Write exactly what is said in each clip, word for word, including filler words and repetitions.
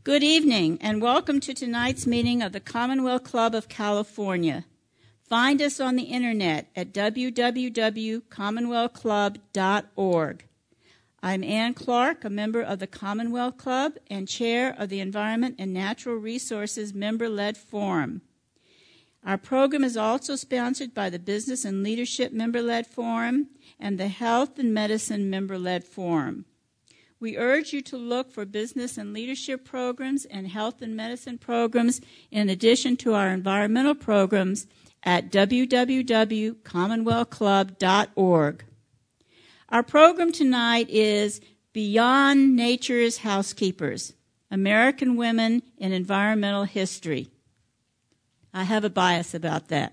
Good evening, and welcome to tonight's meeting of the Commonwealth Club of California. Find us on the internet at w w w dot commonwealth club dot org. I'm Ann Clark, a member of the Commonwealth Club and chair of the Environment and Natural Resources Member-Led Forum. Our program is also sponsored by the Business and Leadership Member-Led Forum and the Health and Medicine Member-Led Forum. We urge you to look for business and leadership programs and health and medicine programs in addition to our environmental programs at w w w dot commonwealth club dot org. Our program tonight is Beyond Nature's Housekeepers, American Women in Environmental History. I have a bias about that.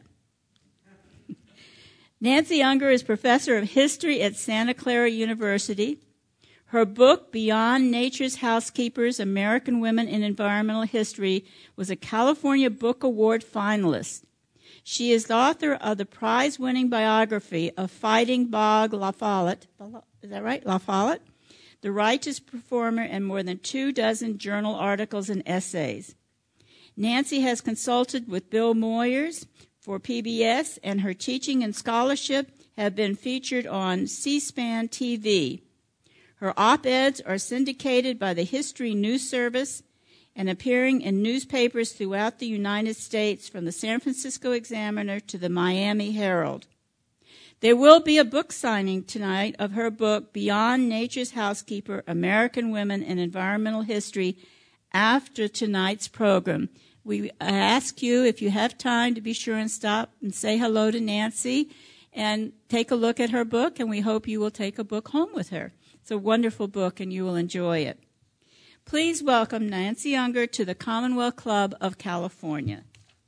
Nancy Unger is professor of history at Santa Clara University. Her book, Beyond Nature's Housekeepers, American Women in Environmental History, was a California Book Award finalist. She is the author of the prize-winning biography of Fighting Bog La Follette, is that right, La Follette? The Righteous Performer, and more than two dozen journal articles and essays. Nancy has consulted with Bill Moyers for P B S, and her teaching and scholarship have been featured on C-SPAN T V. Her op-eds are syndicated by the History News Service and appearing in newspapers throughout the United States, from the San Francisco Examiner to the Miami Herald. There will be a book signing tonight of her book, Beyond Nature's Housekeeper, American Women in Environmental History, after tonight's program. We ask you, if you have time, to be sure and stop and say hello to Nancy and take a look at her book, and we hope you will take a book home with her. It's a wonderful book, and you will enjoy it. Please welcome Nancy Unger to the Commonwealth Club of California.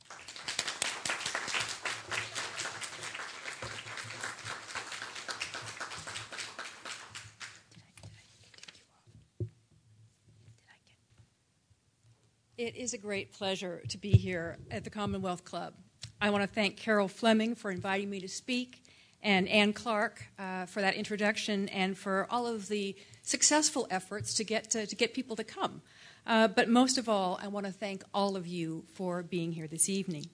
It is a great pleasure to be here at the Commonwealth Club. I want to thank Carol Fleming for inviting me to speak, and Ann Clark uh, for that introduction, and for all of the successful efforts to get to, to get people to come. Uh, but most of all, I want to thank all of you for being here this evening.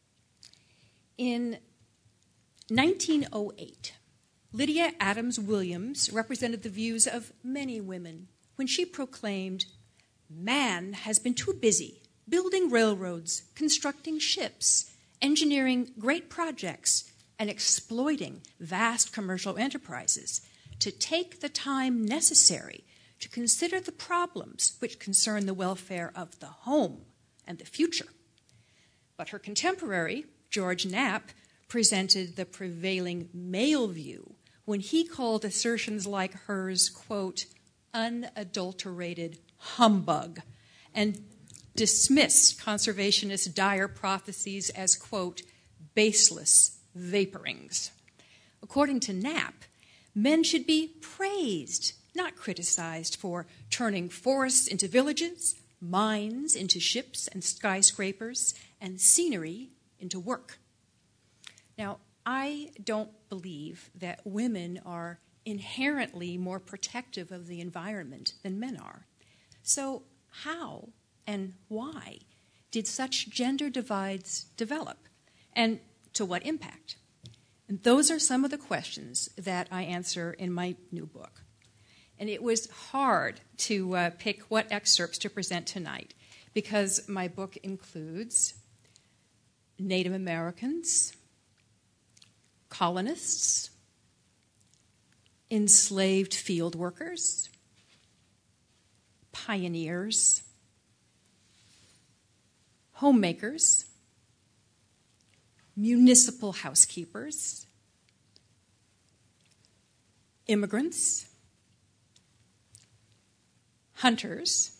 In nineteen oh eight, Lydia Adams Williams represented the views of many women when she proclaimed, "Man has been too busy building railroads, constructing ships, engineering great projects, and exploiting vast commercial enterprises to take the time necessary to consider the problems which concern the welfare of the home and the future." But her contemporary, George Knapp, presented the prevailing male view when he called assertions like hers, quote, unadulterated humbug, and dismissed conservationist dire prophecies as, quote, baseless vaporings. According to Knapp, men should be praised, not criticized, for turning forests into villages, mines into ships and skyscrapers, and scenery into work. Now, I don't believe that women are inherently more protective of the environment than men are. So how and why did such gender divides develop? And to what impact? And those are some of the questions that I answer in my new book. And it was hard to uh, pick what excerpts to present tonight, because my book includes Native Americans, colonists, enslaved field workers, pioneers, homemakers, municipal housekeepers, immigrants, hunters,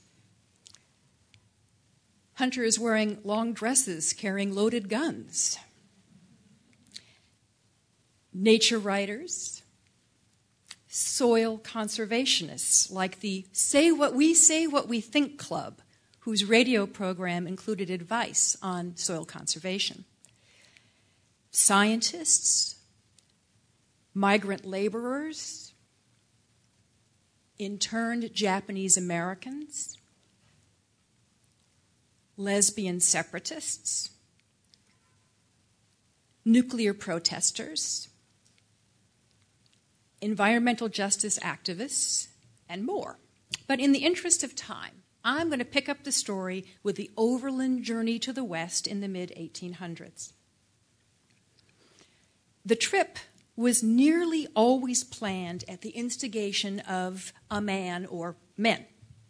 hunters wearing long dresses carrying loaded guns, nature writers, soil conservationists like the Say What We Say What We Think Club, whose radio program included advice on soil conservation, scientists, migrant laborers, interned Japanese Americans, lesbian separatists, nuclear protesters, environmental justice activists, and more. But in the interest of time, I'm going to pick up the story with the overland journey to the West in the mid eighteen hundreds. The trip was nearly always planned at the instigation of a man or men.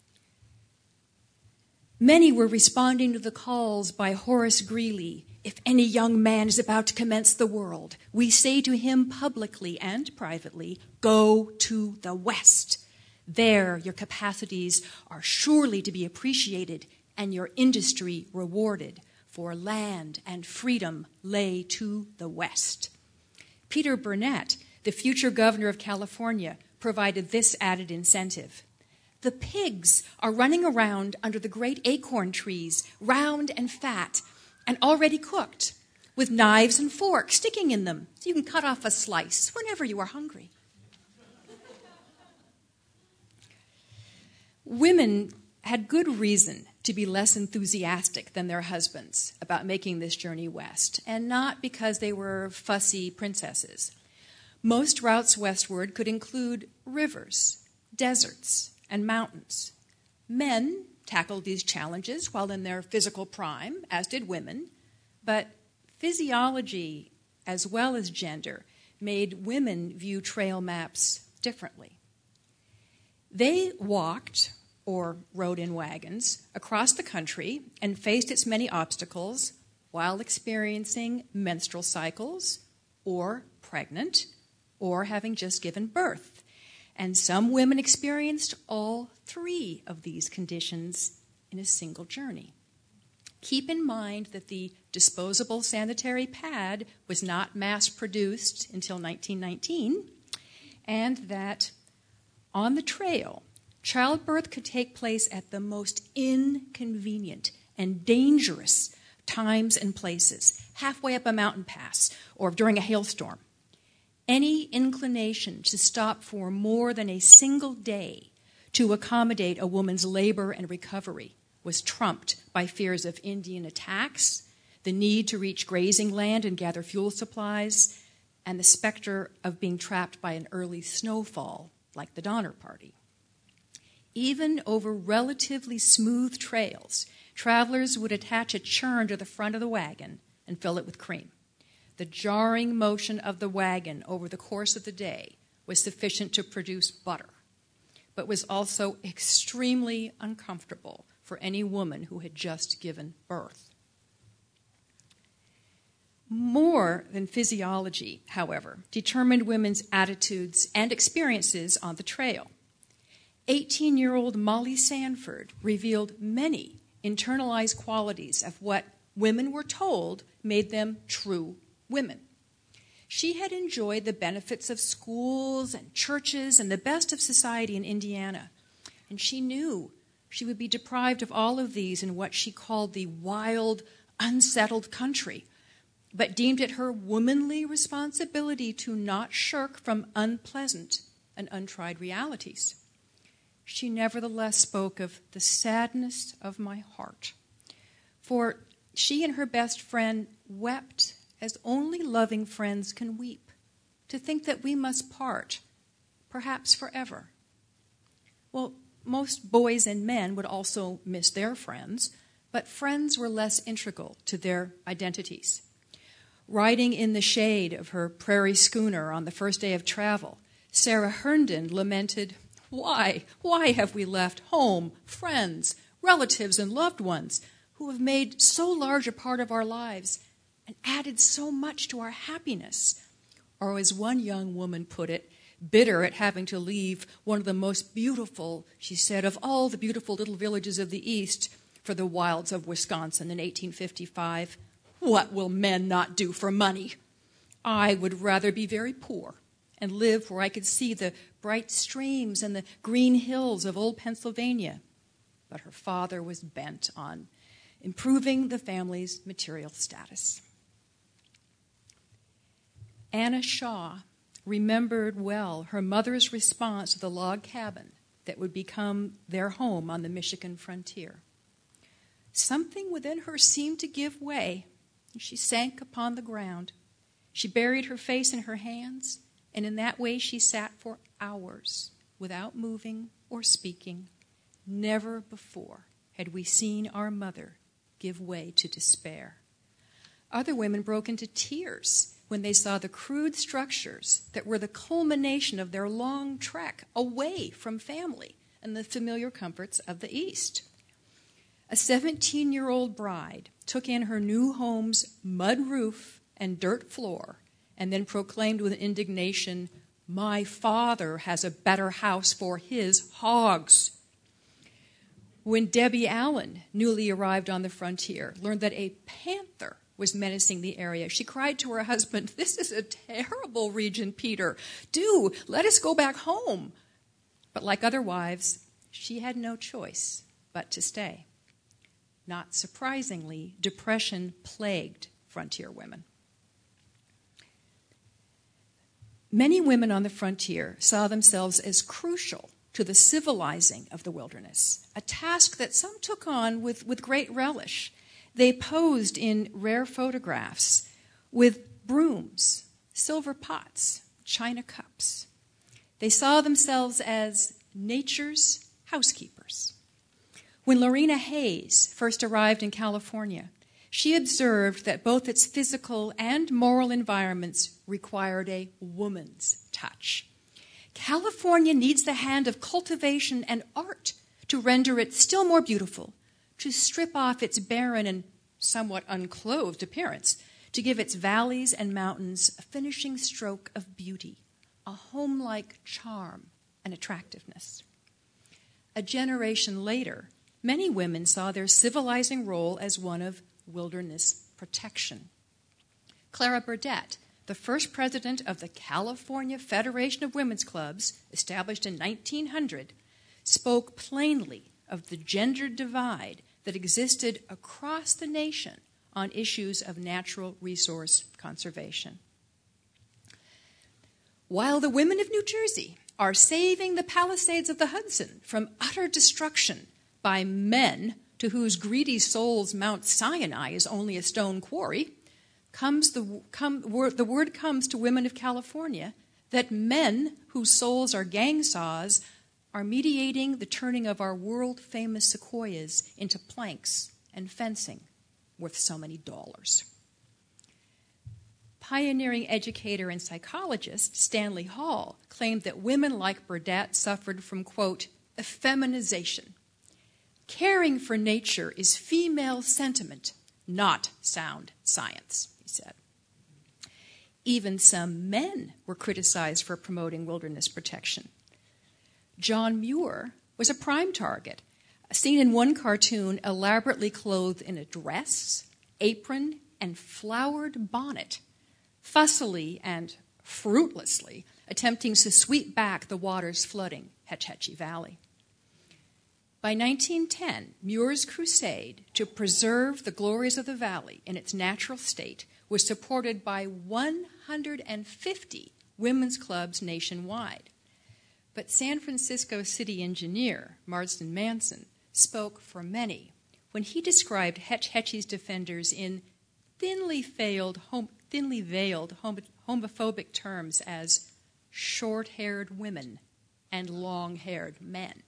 Many were responding to the calls by Horace Greeley. If any young man is about to commence the world, we say to him publicly and privately, go to the West. There your capacities are surely to be appreciated and your industry rewarded, for land and freedom lay to the West. Peter Burnett, the future governor of California, provided this added incentive. The pigs are running around under the great acorn trees, round and fat, and already cooked, with knives and forks sticking in them, so you can cut off a slice whenever you are hungry. Women had good reason to be less enthusiastic than their husbands about making this journey west, and not because they were fussy princesses. Most routes westward could include rivers, deserts, and mountains. Men tackled these challenges while in their physical prime, as did women, but physiology as well as gender made women view trail maps differently. They walked or rode in wagons across the country and faced its many obstacles while experiencing menstrual cycles or pregnant or having just given birth. And some women experienced all three of these conditions in a single journey. Keep in mind that the disposable sanitary pad was not mass-produced until nineteen nineteen, and that on the trail, childbirth could take place at the most inconvenient and dangerous times and places, halfway up a mountain pass or during a hailstorm. Any inclination to stop for more than a single day to accommodate a woman's labor and recovery was trumped by fears of Indian attacks, the need to reach grazing land and gather fuel supplies, and the specter of being trapped by an early snowfall like the Donner Party. Even over relatively smooth trails, travelers would attach a churn to the front of the wagon and fill it with cream. The jarring motion of the wagon over the course of the day was sufficient to produce butter, but was also extremely uncomfortable for any woman who had just given birth. More than physiology, however, determined women's attitudes and experiences on the trail. eighteen-year-old Molly Sanford revealed many internalized qualities of what women were told made them true women. She had enjoyed the benefits of schools and churches and the best of society in Indiana, and she knew she would be deprived of all of these in what she called the wild, unsettled country, but deemed it her womanly responsibility to not shirk from unpleasant and untried realities. She nevertheless spoke of the sadness of my heart, for she and her best friend wept as only loving friends can weep, to think that we must part, perhaps forever. Well, most boys and men would also miss their friends, but friends were less integral to their identities. Riding in the shade of her prairie schooner on the first day of travel, Sarah Herndon lamented, Why, why have we left home, friends, relatives, and loved ones who have made so large a part of our lives and added so much to our happiness? Or as one young woman put it, bitter at having to leave one of the most beautiful, she said, of all the beautiful little villages of the East for the wilds of Wisconsin in eighteen fifty-five. What will men not do for money? I would rather be very poor and live where I could see the bright streams and the green hills of old Pennsylvania. But her father was bent on improving the family's material status. Anna Shaw remembered well her mother's response to the log cabin that would become their home on the Michigan frontier. something within her seemed to give way, and she sank upon the ground. She buried her face in her hands, and in that way she sat for hours without moving or speaking. Never before had we seen our mother give way to despair. Other women broke into tears when they saw the crude structures that were the culmination of their long trek away from family and the familiar comforts of the East. A seventeen-year-old bride took in her new home's mud roof and dirt floor and then proclaimed with indignation, "My father has a better house for his hogs." When Debbie Allen, newly arrived on the frontier, learned that a panther was menacing the area, she cried to her husband, "This is a terrible region, Peter. Do let us go back home." But like other wives, she had no choice but to stay. Not surprisingly, depression plagued frontier women. Many women on the frontier saw themselves as crucial to the civilizing of the wilderness, a task that some took on with, with great relish. They posed in rare photographs with brooms, silver pots, china cups. They saw themselves as nature's housekeepers. When Lorena Hayes first arrived in California, she observed that both its physical and moral environments required a woman's touch. California needs the hand of cultivation and art to render it still more beautiful, to strip off its barren and somewhat unclothed appearance, to give its valleys and mountains a finishing stroke of beauty, a home-like charm and attractiveness. A generation later, many women saw their civilizing role as one of wilderness protection. Clara Burdett, the first president of the California Federation of Women's Clubs, established in nineteen hundred, spoke plainly of the gender divide that existed across the nation on issues of natural resource conservation. While the women of New Jersey are saving the Palisades of the Hudson from utter destruction by men to whose greedy souls Mount Sinai is only a stone quarry, comes the, come, word, the word comes to women of California that men whose souls are gang saws are mediating the turning of our world-famous sequoias into planks and fencing worth so many dollars. Pioneering educator and psychologist Stanley Hall claimed that women like Burdett suffered from, quote, effeminization. Caring for nature is female sentiment, not sound science, he said. Even some men were criticized for promoting wilderness protection. John Muir was a prime target, seen in one cartoon elaborately clothed in a dress, apron, and flowered bonnet, fussily and fruitlessly attempting to sweep back the waters flooding Hetch Hetchy Valley. By nineteen ten, Muir's crusade to preserve the glories of the valley in its natural state was supported by one hundred fifty women's clubs nationwide. But San Francisco city engineer Marsden Manson spoke for many when he described Hetch Hetchy's defenders in thinly veiled, hom- thinly veiled hom- homophobic terms as short-haired women and long-haired men.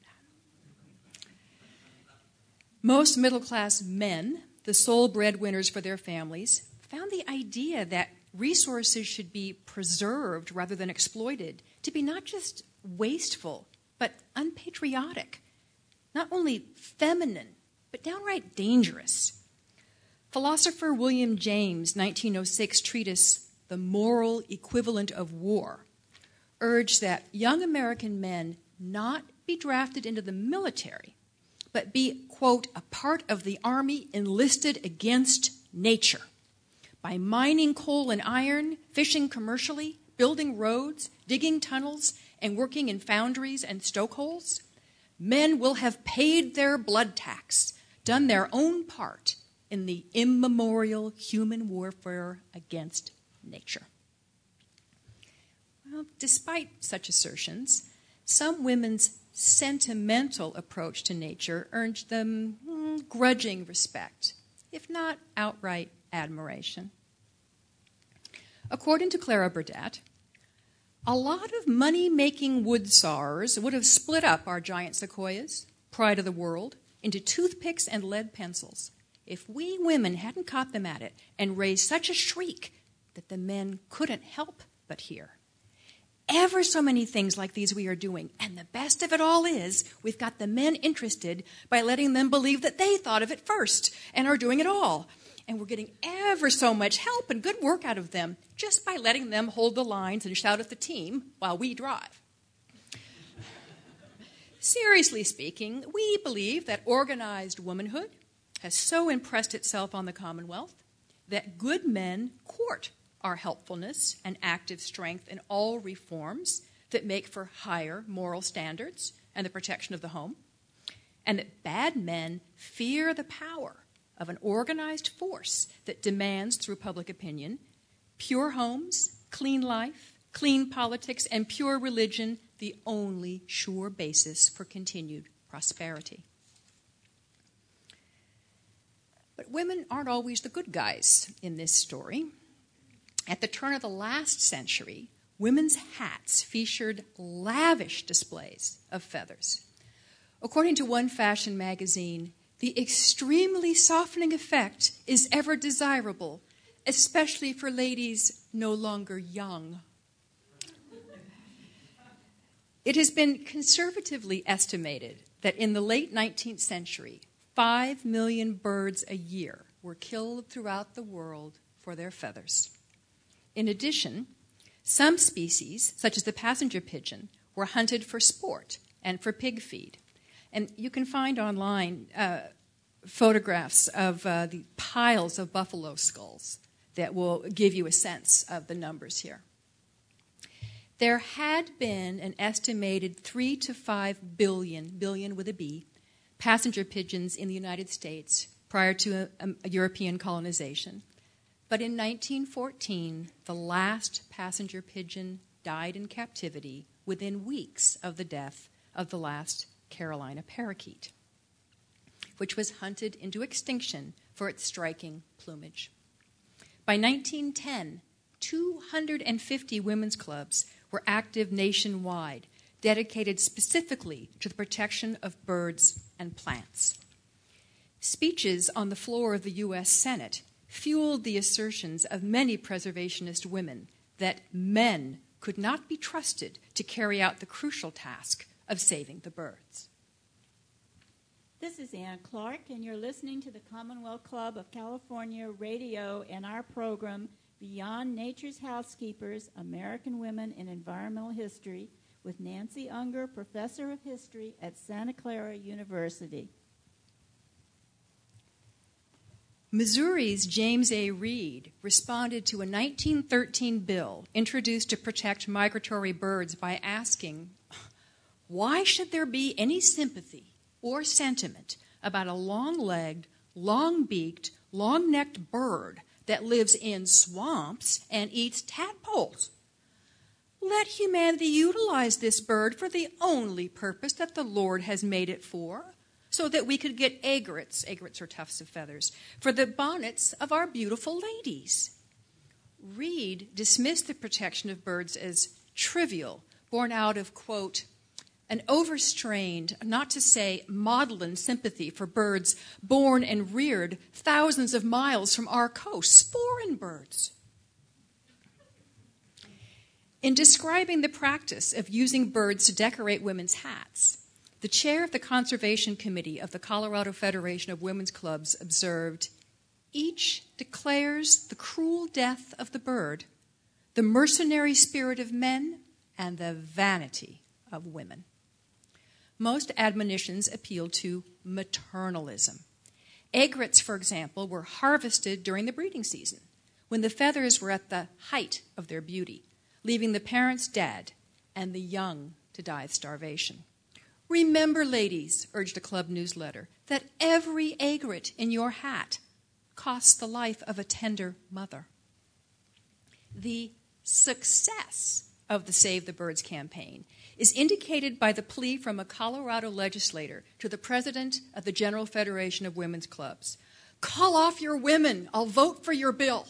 Most middle-class men, the sole breadwinners for their families, found the idea that resources should be preserved rather than exploited to be not just wasteful, but unpatriotic, not only feminine, but downright dangerous. Philosopher William James' nineteen oh six treatise, The Moral Equivalent of War, urged that young American men not be drafted into the military, but be, quote, a part of the army enlisted against nature. By mining coal and iron, fishing commercially, building roads, digging tunnels, and working in foundries and stokeholes, men will have paid their blood tax, done their own part in the immemorial human warfare against nature. Well, despite such assertions, some women's sentimental approach to nature earned them hmm, grudging respect, if not outright admiration. According to Clara Burdett, a lot of money-making woodsawers would have split up our giant sequoias, pride of the world, into toothpicks and lead pencils if we women hadn't caught them at it and raised such a shriek that the men couldn't help but hear. Ever so many things like these we are doing, and the best of it all is we've got the men interested by letting them believe that they thought of it first and are doing it all. And we're getting ever so much help and good work out of them just by letting them hold the lines and shout at the team while we drive. Seriously speaking, we believe that organized womanhood has so impressed itself on the Commonwealth that good men court our helpfulness and active strength in all reforms that make for higher moral standards and the protection of the home, and that bad men fear the power of an organized force that demands through public opinion pure homes, clean life, clean politics, and pure religion, the only sure basis for continued prosperity. But women aren't always the good guys in this story. At the turn of the last century, women's hats featured lavish displays of feathers. According to one fashion magazine, the extremely softening effect is ever desirable, especially for ladies no longer young. It has been conservatively estimated that in the late nineteenth century, five million birds a year were killed throughout the world for their feathers. In addition, some species, such as the passenger pigeon, were hunted for sport and for pig feed. And you can find online uh, photographs of uh, the piles of buffalo skulls that will give you a sense of the numbers here. There had been an estimated three to five billion, billion with a B, passenger pigeons in the United States prior to a, a European colonization. But in nineteen fourteen, the last passenger pigeon died in captivity within weeks of the death of the last Carolina parakeet, which was hunted into extinction for its striking plumage. By nineteen ten, two hundred fifty women's clubs were active nationwide, dedicated specifically to the protection of birds and plants. Speeches on the floor of the U S Senate fueled the assertions of many preservationist women that men could not be trusted to carry out the crucial task of saving the birds. This is Ann Clark, and you're listening to the Commonwealth Club of California Radio and our program, Beyond Nature's Housekeepers, American Women in Environmental History, with Nancy Unger, Professor of History at Santa Clara University. Missouri's James A. Reed responded to a nineteen thirteen bill introduced to protect migratory birds by asking, why should there be any sympathy or sentiment about a long-legged, long-beaked, long-necked bird that lives in swamps and eats tadpoles? Let humanity utilize this bird for the only purpose that the Lord has made it for, so that we could get aigrettes, aigrettes are tufts of feathers, for the bonnets of our beautiful ladies. Reed dismissed the protection of birds as trivial, born out of, quote, an overstrained, not to say maudlin sympathy for birds born and reared thousands of miles from our coasts, foreign birds. In describing the practice of using birds to decorate women's hats, the chair of the Conservation Committee of the Colorado Federation of Women's Clubs observed, each declares the cruel death of the bird, the mercenary spirit of men, and the vanity of women. Most admonitions appeal to maternalism. Aigrettes, for example, were harvested during the breeding season, when the feathers were at the height of their beauty, leaving the parents dead and the young to die of starvation. Remember, ladies, urged a club newsletter, that every aigrette in your hat costs the life of a tender mother. The success of the Save the Birds campaign is indicated by the plea from a Colorado legislator to the president of the General Federation of Women's Clubs. Call off your women. I'll vote for your bill.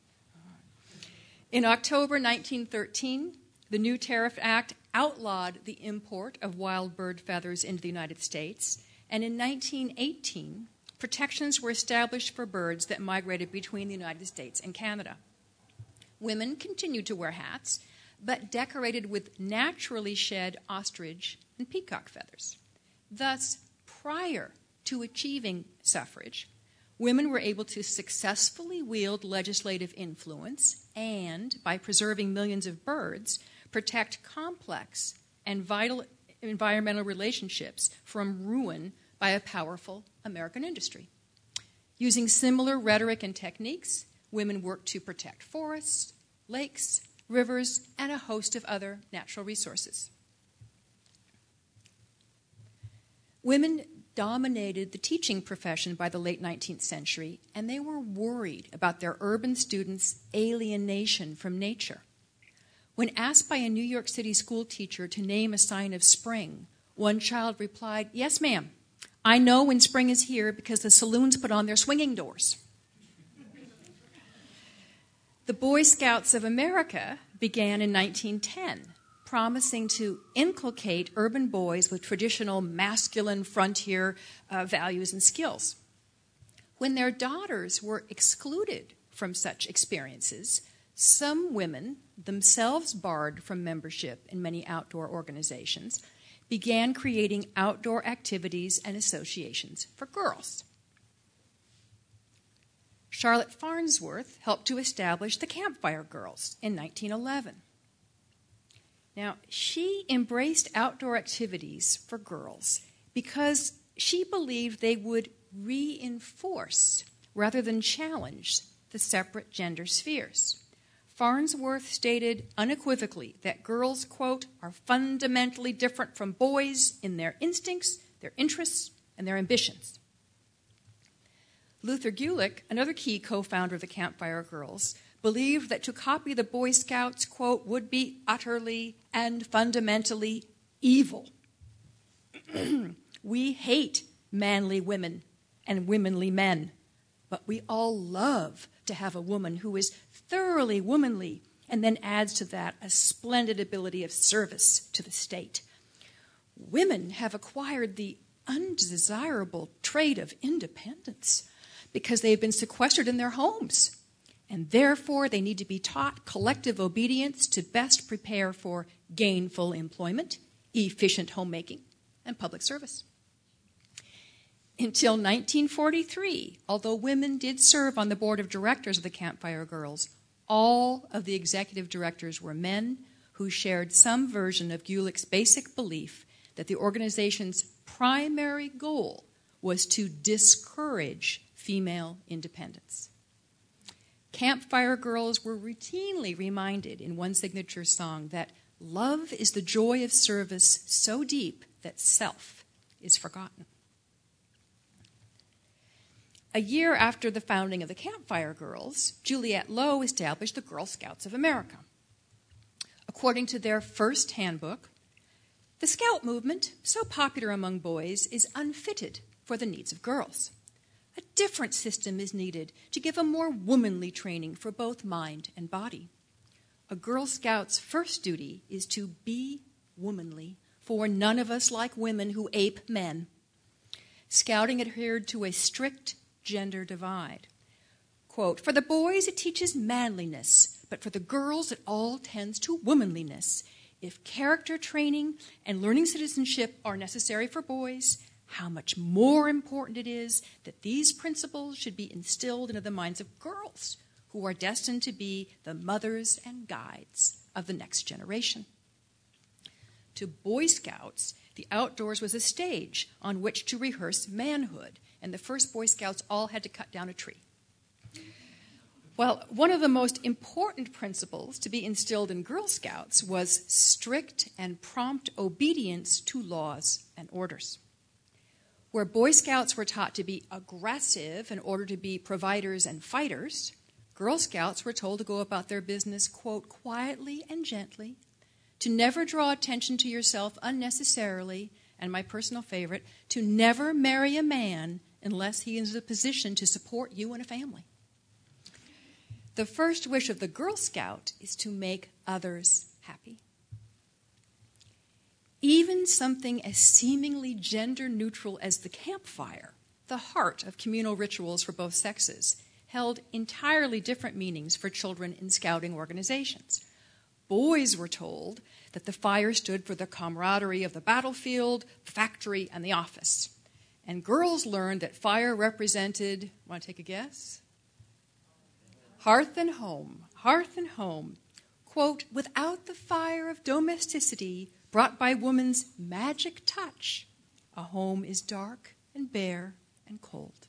In October nineteen thirteen, the new Tariff Act outlawed the import of wild bird feathers into the United States, and in nineteen eighteen, protections were established for birds that migrated between the United States and Canada. Women continued to wear hats, but decorated with naturally shed ostrich and peacock feathers. Thus, prior to achieving suffrage, women were able to successfully wield legislative influence and, by preserving millions of birds, protect complex and vital environmental relationships from ruin by a powerful American industry. Using similar rhetoric and techniques, women worked to protect forests, lakes, rivers, and a host of other natural resources. Women dominated the teaching profession by the late nineteenth century, and they were worried about their urban students' alienation from nature. When asked by a New York City school teacher to name a sign of spring, one child replied, "Yes, ma'am. I know when spring is here because the saloons put on their swinging doors." The Boy Scouts of America began in nineteen ten, promising to inculcate urban boys with traditional masculine frontier uh, values and skills. When their daughters were excluded from such experiences, some women, themselves barred from membership in many outdoor organizations, began creating outdoor activities and associations for girls. Charlotte Farnsworth helped to establish the Campfire Girls in nineteen eleven. Now, she embraced outdoor activities for girls because she believed they would reinforce rather than challenge the separate gender spheres. Farnsworth stated unequivocally that girls, quote, are fundamentally different from boys in their instincts, their interests, and their ambitions. Luther Gulick, another key co-founder of the Campfire Girls, believed that to copy the Boy Scouts, quote, would be utterly and fundamentally evil. We hate manly women and womanly men, but we all love to have a woman who is thoroughly womanly and then adds to that a splendid ability of service to the state. Women have acquired the undesirable trait of independence because they have been sequestered in their homes, and therefore they need to be taught collective obedience to best prepare for gainful employment, efficient homemaking, and public service. Until nineteen forty-three, although women did serve on the board of directors of the Campfire Girls, all of the executive directors were men who shared some version of Gulick's basic belief that the organization's primary goal was to discourage female independence. Campfire Girls were routinely reminded in one signature song that love is the joy of service so deep that self is forgotten. A year after the founding of the Campfire Girls, Juliette Lowe established the Girl Scouts of America. According to their first handbook, the Scout movement, so popular among boys, is unfitted for the needs of girls. A different system is needed to give a more womanly training for both mind and body. A Girl Scout's first duty is to be womanly, for none of us like women who ape men. Scouting adhered to a strict gender divide. Quote, for the boys it teaches manliness, but for the girls it all tends to womanliness. If character training and learning citizenship are necessary for boys, how much more important it is that these principles should be instilled into the minds of girls who are destined to be the mothers and guides of the next generation. To Boy Scouts, the outdoors was a stage on which to rehearse manhood, and the first Boy Scouts all had to cut down a tree. Well, one of the most important principles to be instilled in Girl Scouts was strict and prompt obedience to laws and orders. Where Boy Scouts were taught to be aggressive in order to be providers and fighters, Girl Scouts were told to go about their business, quote, quietly and gently, to never draw attention to yourself unnecessarily, and my personal favorite, to never marry a man unless he is in a position to support you and a family. The first wish of the Girl Scout is to make others happy. Even something as seemingly gender-neutral as the campfire, the heart of communal rituals for both sexes, held entirely different meanings for children in scouting organizations. Boys were told that the fire stood for the camaraderie of the battlefield, the factory, and the office. And girls learned that fire represented, want to take a guess? Hearth and home, hearth and home. Quote, without the fire of domesticity brought by woman's magic touch, a home is dark and bare and cold.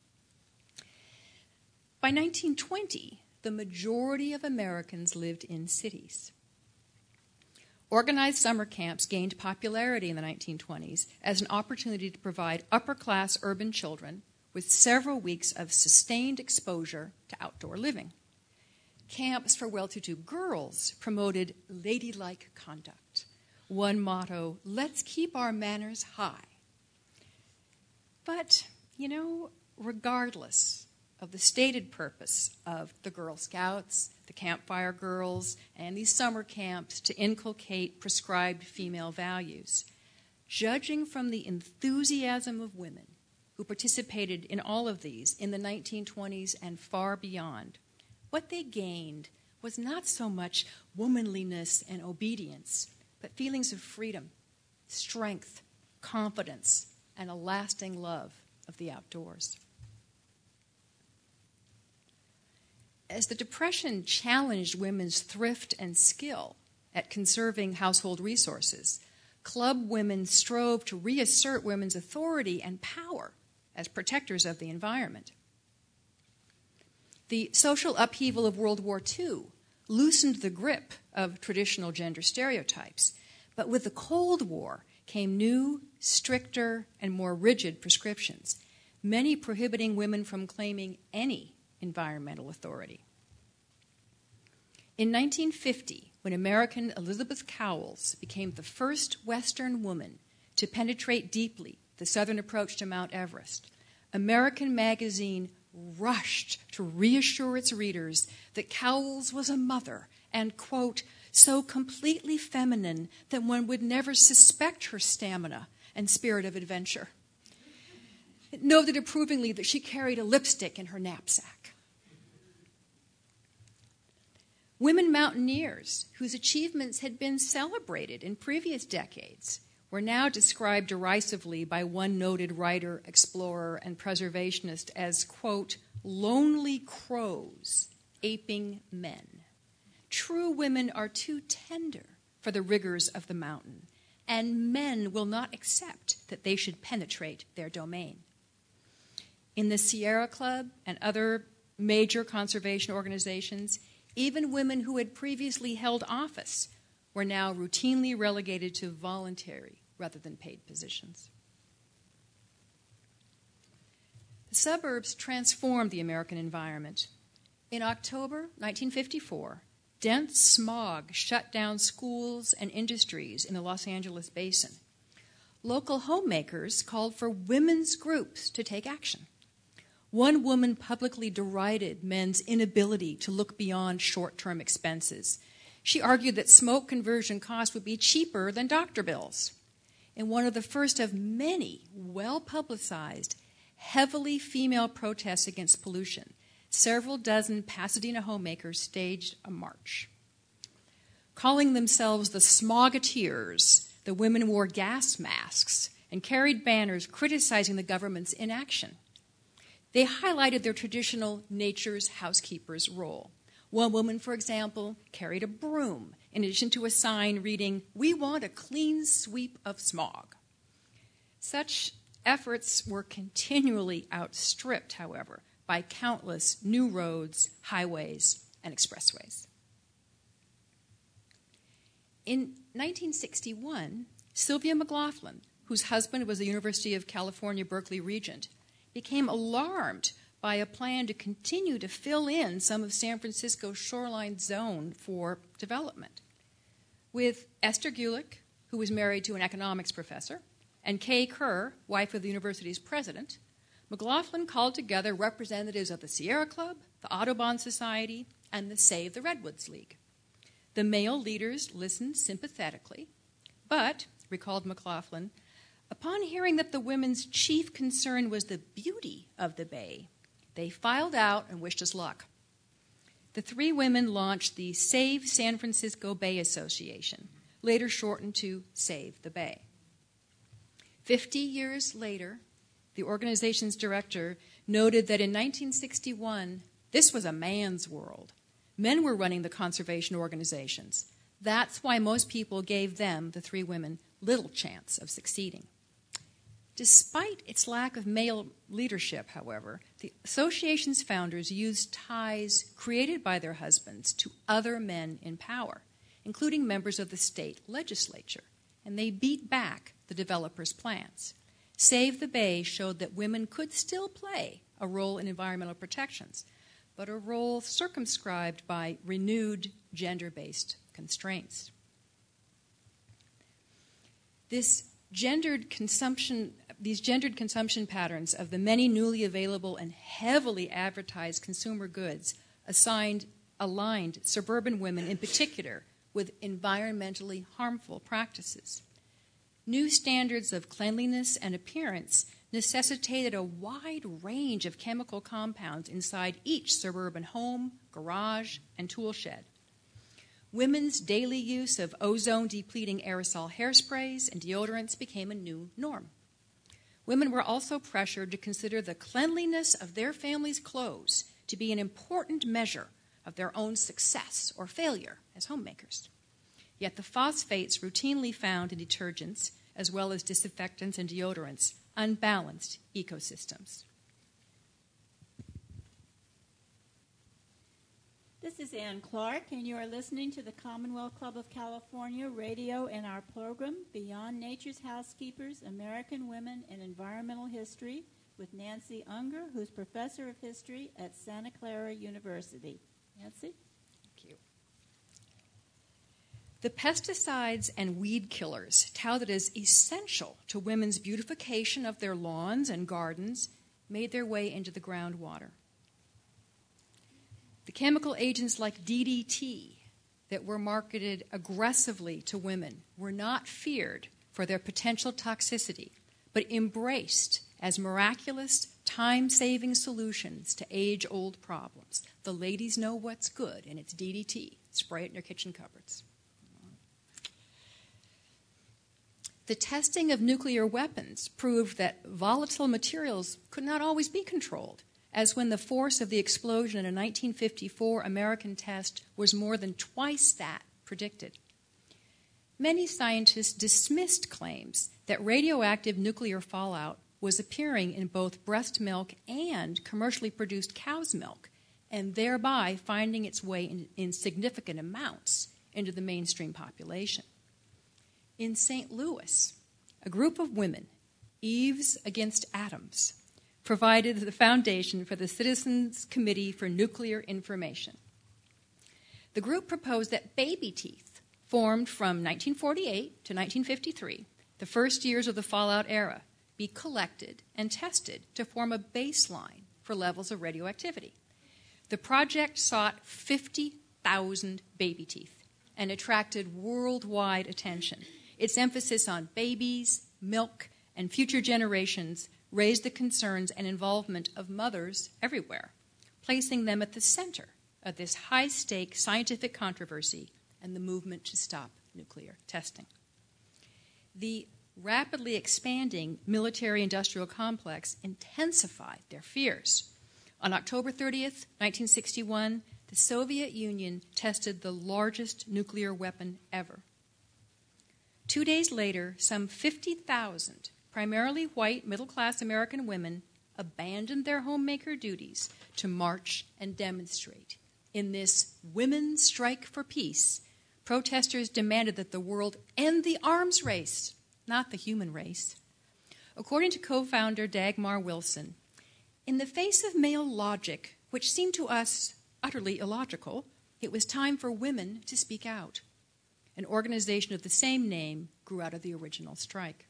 By nineteen twenty, the majority of Americans lived in cities. Organized summer camps gained popularity in the nineteen twenties as an opportunity to provide upper-class urban children with several weeks of sustained exposure to outdoor living. Camps for well-to-do girls promoted ladylike conduct. One motto, let's keep our manners high. But, you know, regardless of the stated purpose of the Girl Scouts, the Campfire Girls, and these summer camps to inculcate prescribed female values, judging from the enthusiasm of women who participated in all of these in the nineteen twenties and far beyond, what they gained was not so much womanliness and obedience, but feelings of freedom, strength, confidence, and a lasting love of the outdoors. As the Depression challenged women's thrift and skill at conserving household resources, club women strove to reassert women's authority and power as protectors of the environment. The social upheaval of World War Two loosened the grip of traditional gender stereotypes, but with the Cold War came new, stricter, and more rigid prescriptions, many prohibiting women from claiming any environmental authority. In nineteen fifty, when American Elizabeth Cowles became the first Western woman to penetrate deeply the southern approach to Mount Everest, American Magazine rushed to reassure its readers that Cowles was a mother and, quote, so completely feminine that one would never suspect her stamina and spirit of adventure. It noted approvingly that she carried a lipstick in her knapsack. Women mountaineers, whose achievements had been celebrated in previous decades, were now described derisively by one noted writer, explorer, and preservationist as, quote, lonely crows aping men. True women are too tender for the rigors of the mountain, and men will not accept that they should penetrate their domain. In the Sierra Club and other major conservation organizations, even women who had previously held office were now routinely relegated to voluntary rather than paid positions. The suburbs transformed the American environment. In October nineteen fifty-four, dense smog shut down schools and industries in the Los Angeles basin. Local homemakers called for women's groups to take action. One woman publicly derided men's inability to look beyond short-term expenses. She argued that smoke conversion costs would be cheaper than doctor bills. In one of the first of many well-publicized, heavily female protests against pollution, several dozen Pasadena homemakers staged a march. Calling themselves the Smogateers, the women wore gas masks and carried banners criticizing the government's inaction. They highlighted their traditional nature's housekeeper's role. One woman, for example, carried a broom in addition to a sign reading, "We want a clean sweep of smog." Such efforts were continually outstripped, however, by countless new roads, highways, and expressways. In nineteen sixty-one, Sylvia McLaughlin, whose husband was the University of California, Berkeley regent, became alarmed by a plan to continue to fill in some of San Francisco's shoreline zone for development. With Esther Gulick, who was married to an economics professor, and Kay Kerr, wife of the university's president, McLaughlin called together representatives of the Sierra Club, the Audubon Society, and the Save the Redwoods League. The male leaders listened sympathetically, but, recalled McLaughlin, upon hearing that the women's chief concern was the beauty of the bay, they filed out and wished us luck. The three women launched the Save San Francisco Bay Association, later shortened to Save the Bay. Fifty years later, the organization's director noted that in nineteen sixty-one, this was a man's world. Men were running the conservation organizations. That's why most people gave them, the three women, little chance of succeeding. Despite its lack of male leadership, however, the association's founders used ties created by their husbands to other men in power, including members of the state legislature, and they beat back the developers' plans. Save the Bay showed that women could still play a role in environmental protections, but a role circumscribed by renewed gender-based constraints. This gendered consumption, these gendered consumption patterns of the many newly available and heavily advertised consumer goods assigned, aligned suburban women in particular with environmentally harmful practices. New standards of cleanliness and appearance necessitated a wide range of chemical compounds inside each suburban home, garage, and tool shed. Women's daily use of ozone-depleting aerosol hairsprays and deodorants became a new norm. Women were also pressured to consider the cleanliness of their family's clothes to be an important measure of their own success or failure as homemakers. Yet the phosphates routinely found in detergents, as well as disinfectants and deodorants, unbalanced ecosystems. This is Ann Clark, and you are listening to the Commonwealth Club of California radio and our program, Beyond Nature's Housekeepers, American Women in Environmental History, with Nancy Unger, who's Professor of History at Santa Clara University. Nancy? Thank you. The pesticides and weed killers touted as essential to women's beautification of their lawns and gardens made their way into the groundwater. The chemical agents like D D T that were marketed aggressively to women were not feared for their potential toxicity, but embraced as miraculous, time-saving solutions to age-old problems. The ladies know what's good, and it's D D T. Spray it in your kitchen cupboards. The testing of nuclear weapons proved that volatile materials could not always be controlled, as when the force of the explosion in a nineteen fifty-four American test was more than twice that predicted. Many scientists dismissed claims that radioactive nuclear fallout was appearing in both breast milk and commercially produced cow's milk, and thereby finding its way in, in significant amounts into the mainstream population. In Saint Louis, a group of women, Eves Against Atoms, provided the foundation for the Citizens Committee for Nuclear Information. The group proposed that baby teeth, formed from nineteen forty-eight to nineteen fifty-three, the first years of the fallout era, be collected and tested to form a baseline for levels of radioactivity. The project sought fifty thousand baby teeth and attracted worldwide attention. Its emphasis on babies, milk, and future generations raised the concerns and involvement of mothers everywhere, placing them at the center of this high-stake scientific controversy and the movement to stop nuclear testing. The rapidly expanding military-industrial complex intensified their fears. On October thirtieth, nineteen sixty-one, the Soviet Union tested the largest nuclear weapon ever. Two days later, some fifty thousand primarily white middle-class American women abandoned their homemaker duties to march and demonstrate. In this Women's Strike for Peace, protesters demanded that the world end the arms race, not the human race. According to co-founder Dagmar Wilson, in the face of male logic, which seemed to us utterly illogical, it was time for women to speak out. an organization of the same name grew out of the original strike.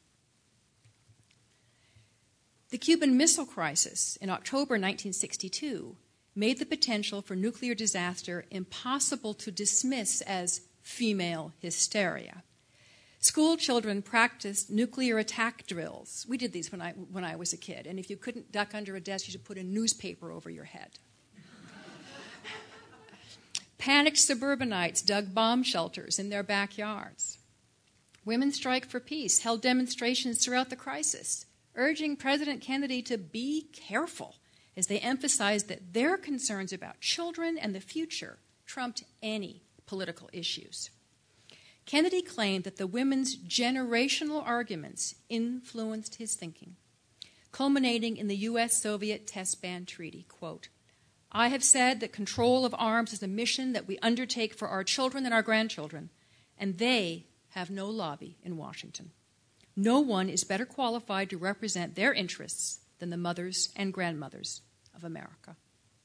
The Cuban Missile Crisis in October nineteen sixty-two made the potential for nuclear disaster impossible to dismiss as female hysteria. School children practiced nuclear attack drills. We did these when I, when I was a kid, and if you couldn't duck under a desk, you should put a newspaper over your head. Panicked suburbanites dug bomb shelters in their backyards. Women's Strike for Peace held demonstrations throughout the crisis, urging President Kennedy to be careful as they emphasized that their concerns about children and the future trumped any political issues. Kennedy claimed that the women's generational arguments influenced his thinking, culminating in the U S Soviet test ban treaty, quote, "I have said that control of arms is a mission that we undertake for our children and our grandchildren, and they have no lobby in Washington. No one is better qualified to represent their interests than the mothers and grandmothers of America."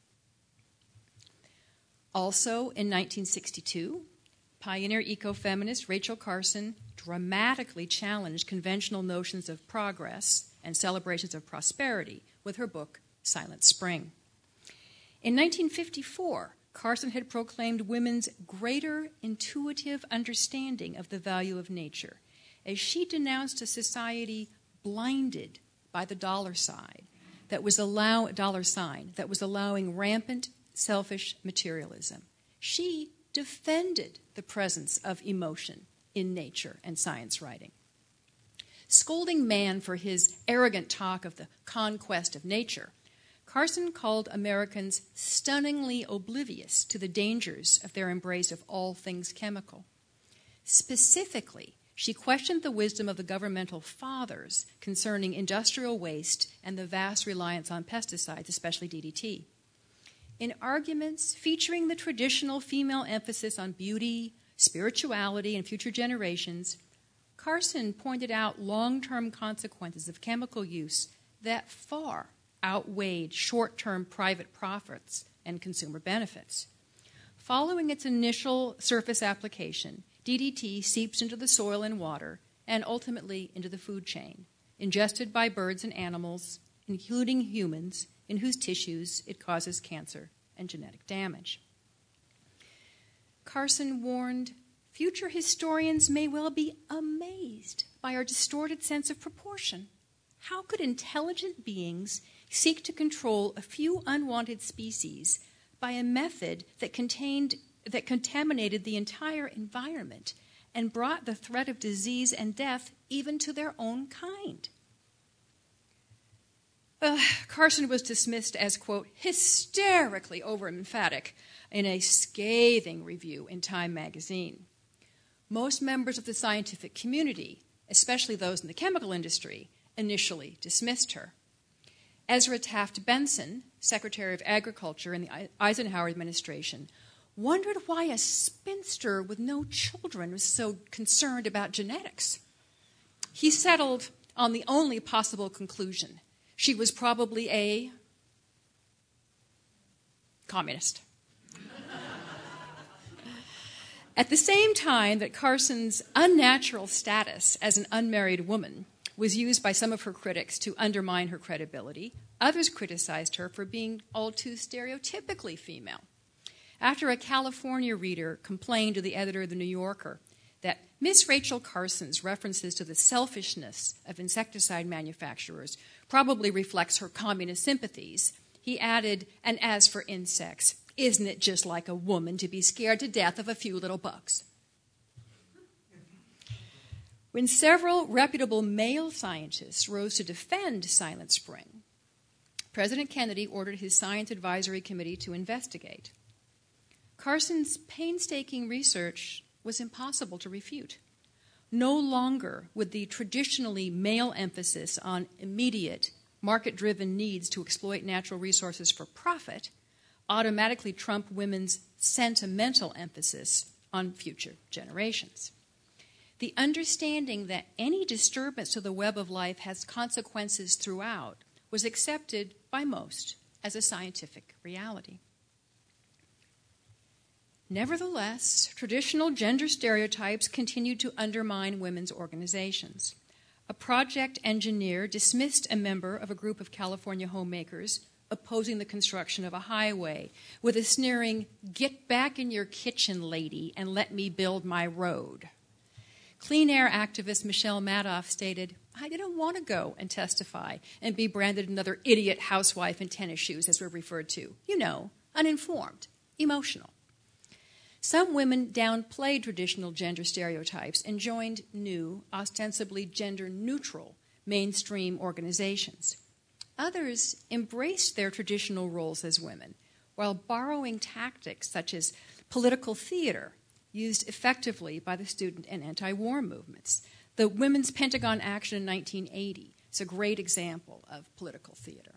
Also in nineteen sixty-two, pioneer ecofeminist Rachel Carson dramatically challenged conventional notions of progress and celebrations of prosperity with her book, Silent Spring. In nineteen fifty-four, Carson had proclaimed women's greater intuitive understanding of the value of nature, as she denounced a society blinded by the dollar sign that was allow dollar sign that was allowing rampant selfish materialism. She defended the presence of emotion in nature and science writing. Scolding Mann for his arrogant talk of the conquest of nature, Carson called Americans stunningly oblivious to the dangers of their embrace of all things chemical. Specifically, she questioned the wisdom of the governmental fathers concerning industrial waste and the vast reliance on pesticides, especially D D T. In arguments featuring the traditional female emphasis on beauty, spirituality, and future generations, Carson pointed out long-term consequences of chemical use that far outweighed short-term private profits and consumer benefits. Following its initial surface application, D D T seeps into the soil and water and ultimately into the food chain, ingested by birds and animals, including humans, in whose tissues it causes cancer and genetic damage. Carson warned, future historians may well be amazed by our distorted sense of proportion. How could intelligent beings seek to control a few unwanted species by a method that contained that contaminated the entire environment and brought the threat of disease and death even to their own kind? Uh, Carson was dismissed as, quote, hysterically over-emphatic in a scathing review in Time magazine. Most members of the scientific community, especially those in the chemical industry, initially dismissed her. Ezra Taft Benson, Secretary of Agriculture in the Eisenhower administration, wondered why a spinster with no children was so concerned about genetics. He settled on the only possible conclusion. She was probably a communist. At the same time that Carson's unnatural status as an unmarried woman was used by some of her critics to undermine her credibility, others criticized her for being all too stereotypically female. After a California reader complained to the editor of The New Yorker that Miss Rachel Carson's references to the selfishness of insecticide manufacturers probably reflects her communist sympathies, he added, and as for insects, isn't it just like a woman to be scared to death of a few little bugs? When several reputable male scientists rose to defend Silent Spring, President Kennedy ordered his Science Advisory Committee to investigate. Carson's painstaking research was impossible to refute. No longer would the traditionally male emphasis on immediate, market-driven needs to exploit natural resources for profit automatically trump women's sentimental emphasis on future generations. The understanding that any disturbance to the web of life has consequences throughout was accepted by most as a scientific reality. Nevertheless, traditional gender stereotypes continued to undermine women's organizations. A project engineer dismissed a member of a group of California homemakers opposing the construction of a highway with a sneering, "Get back in your kitchen, lady, and let me build my road." Clean air activist Michelle Madoff stated, "I didn't want to go and testify and be branded another idiot housewife in tennis shoes, as we're referred to. You know, uninformed, emotional." Some women downplayed traditional gender stereotypes and joined new, ostensibly gender-neutral mainstream organizations. Others embraced their traditional roles as women, while borrowing tactics such as political theater, used effectively by the student and anti-war movements. The Women's Pentagon Action in nineteen eighty is a great example of political theater.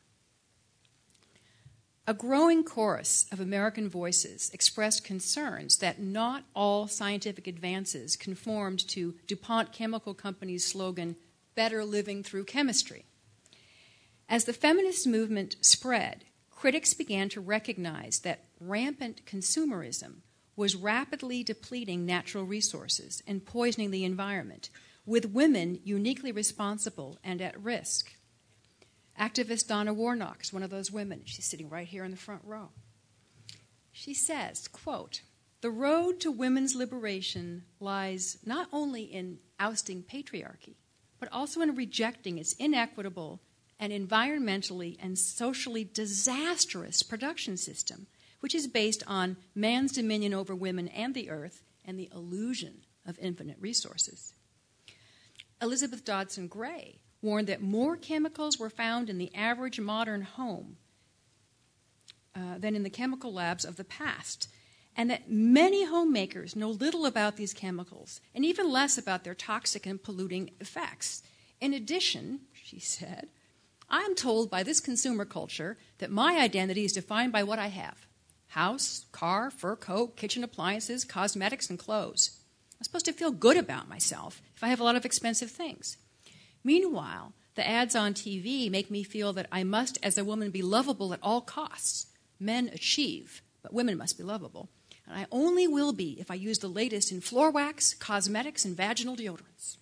A growing chorus of American voices expressed concerns that not all scientific advances conformed to DuPont Chemical Company's slogan, "Better living through chemistry." As the feminist movement spread, critics began to recognize that rampant consumerism was rapidly depleting natural resources and poisoning the environment, with women uniquely responsible and at risk. Activist Donna Warnock is one of those women. She's sitting right here in the front row. She says, quote, "The road to women's liberation lies not only in ousting patriarchy, but also in rejecting its inequitable and environmentally and socially disastrous production system, which is based on man's dominion over women and the earth and the illusion of infinite resources." Elizabeth Dodson Gray warned that more chemicals were found in the average modern home uh, than in the chemical labs of the past, and that many homemakers know little about these chemicals and even less about their toxic and polluting effects. In addition, she said, "I'm told by this consumer culture that my identity is defined by what I have: house, car, fur coat, kitchen appliances, cosmetics, and clothes. I'm supposed to feel good about myself if I have a lot of expensive things. Meanwhile, the ads on T V make me feel that I must, as a woman, be lovable at all costs. Men achieve, but women must be lovable. And I only will be if I use the latest in floor wax, cosmetics, and vaginal deodorants."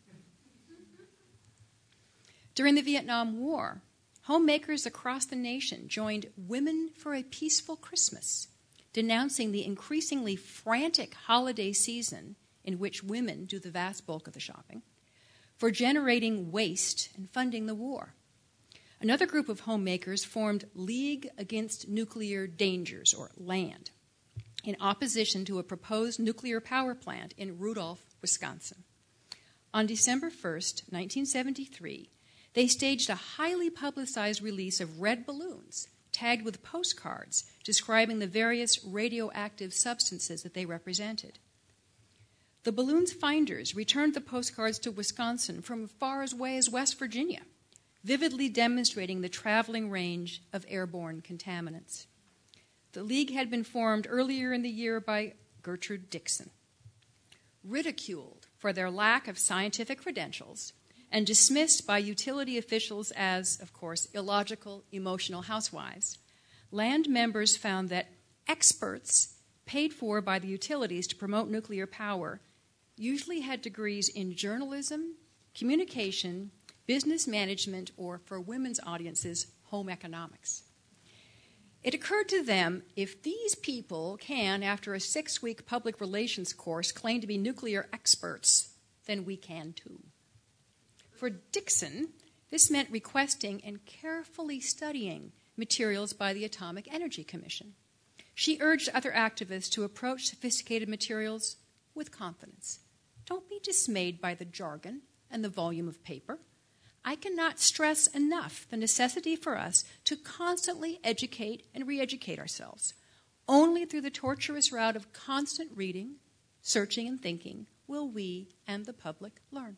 During the Vietnam War, homemakers across the nation joined Women for a Peaceful Christmas, denouncing the increasingly frantic holiday season in which women do the vast bulk of the shopping, for generating waste and funding the war. Another group of homemakers formed League Against Nuclear Dangers, or LAND, in opposition to a proposed nuclear power plant in Rudolph, Wisconsin. On December first, nineteen seventy-three, they staged a highly publicized release of red balloons tagged with postcards describing the various radioactive substances that they represented. The balloon's finders returned the postcards to Wisconsin from as far away as West Virginia, vividly demonstrating the traveling range of airborne contaminants. The League had been formed earlier in the year by Gertrude Dixon. Ridiculed for their lack of scientific credentials and dismissed by utility officials as, of course, illogical, emotional housewives, LAND members found that experts paid for by the utilities to promote nuclear power usually had degrees in journalism, communication, business management, or, for women's audiences, home economics. It occurred to them, if these people can, after a six-week public relations course, claim to be nuclear experts, then we can too. For Dixon, this meant requesting and carefully studying materials by the Atomic Energy Commission. She urged other activists to approach sophisticated materials with confidence. Don't be dismayed by the jargon and the volume of paper. I cannot stress enough the necessity for us to constantly educate and re-educate ourselves. Only through the tortuous route of constant reading, searching, and thinking will we and the public learn.